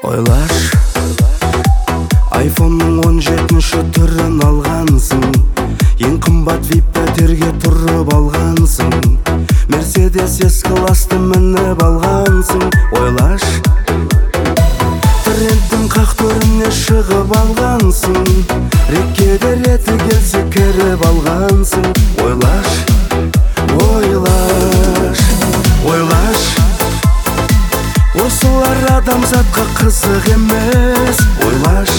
Ойлаш, айфонның 17-ші түрін алғансың, ең қымбат вип пәтерге тұрып алғансың, Мерседес S-класты мініп алғансың. Ойлаш, трендтің қақ төріне шығып алғансың, реккеде реті келсе кіріп алғансың. Ойлаш, ойлаш, ойлаш, осылар адамзатқа қызық емес. Ойлаш,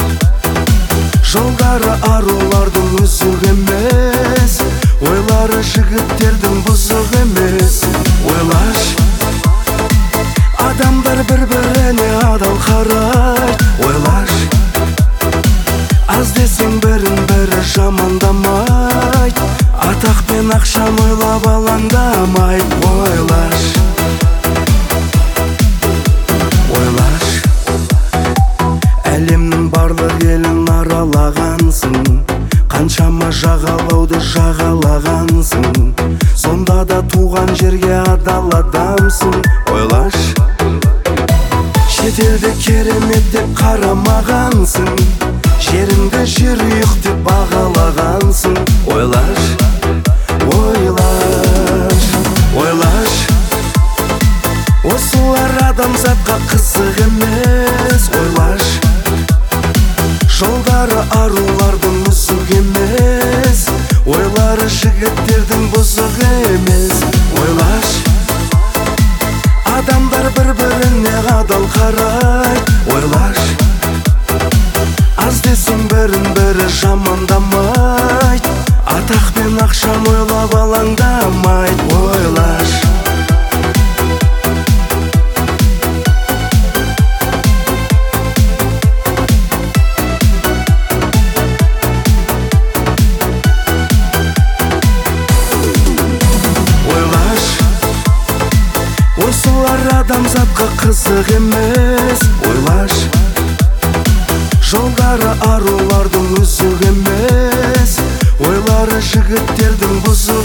жолдары арулардың үзік емес, ойлары жігіттердің бұзық емес. Ойлаш, адамдар бір-біріне адал қарайды. Ойлаш, аз десең бірін-бірі жамандамайды, атақ пен ақшан ойлап алаңдамайды. Ойлаш, ойлаш, әлемнің барлық елін аралағансың, қаншама жағалауды жағалағансың, сонда да туған жерге адал адамсың. Ойлаш, шетелде керемет деп қарамағансың, жеріңді жерұйық деп бағалағансың. Ойлаш, ойлаш, ойлаш, осылар адамзатқа қызық емес. Ойлаш, жолдары арулардың үзік емес, ойлары жігіттердің бұзық емес. Ойлаш, адамдар бір-біріне адал қарайды. Ойлаш, аз десең бірін-бірі жамандамайды, атақ пен ақшан ойлап алаңдамайды. Ойлаш, осылар адамзатқа қызық емес. Ойлаш, жолдары арулардың үзік емес, ойлары жігіттердің бұзық